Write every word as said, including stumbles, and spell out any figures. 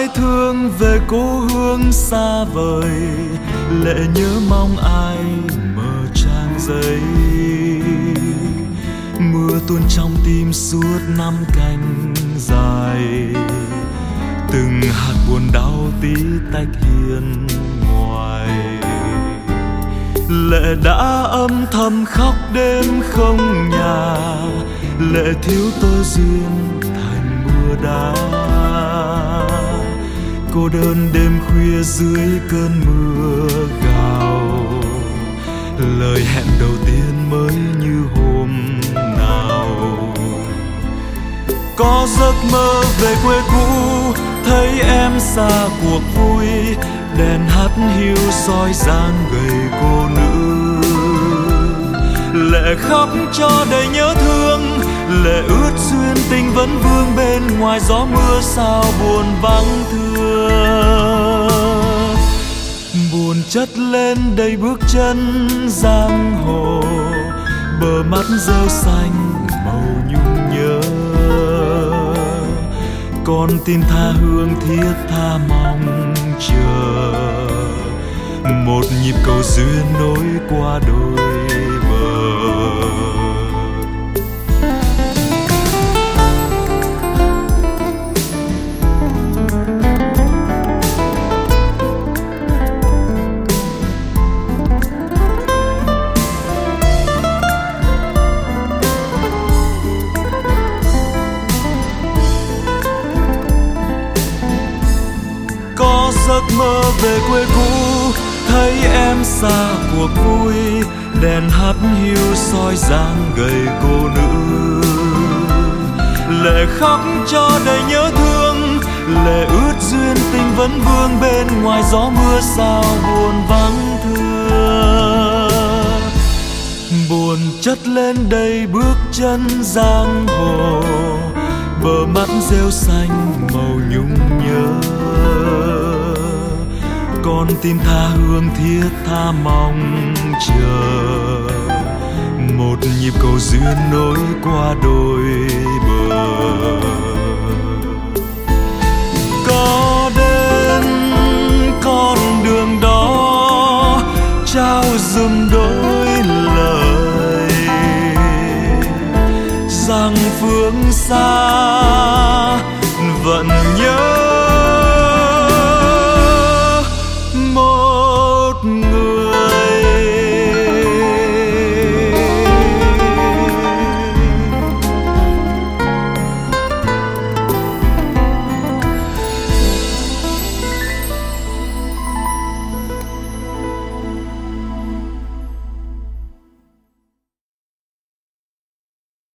ai thương về cố hương xa vời, lệ nhớ mong ai mở trang giấy. Mưa tuôn trong tim suốt năm canh dài, từng hạt buồn đau tí tách hiên ngoài. Lệ đã âm thầm khóc đêm không nhà, lệ thiếu tơ duyên thành mưa đá. Cô đơn đêm khuya dưới cơn mưa gào, lời hẹn đầu tiên mới như hôm nào. Có giấc mơ về quê cũ, thấy em xa cuộc vui, đèn hắt hiu soi dáng gầy cô nữ. Lệ khóc cho đầy nhớ thương, lệ ướt duyên tình vẫn vương bên ngoài gió mưa sao buồn vắng thưa. Buồn chất lên đầy bước chân giang hồ, bờ mắt rêu xanh màu nhung nhớ. Con tim tha hương thiết tha mong chờ, một nhịp cầu duyên nối qua đôi bờ. Giấc mơ về quê cũ, thấy em xa cuộc vui, đèn hắt hiu soi dáng gầy cô nữ. Lệ khóc cho đầy nhớ thương, lệ ướt duyên tình vẫn vương bên ngoài gió mưa sao buồn vắng thưa. Buồn chất lên đầy bước chân giang hồ, bờ mắt rêu xanh màu nhung nhớ. Con tim tha hương thiết tha mong chờ, một nhịp cầu duyên nối qua đôi bờ. Có đến con đường đó trao dùm đôi lời, rằng phương xa vẫn nhớ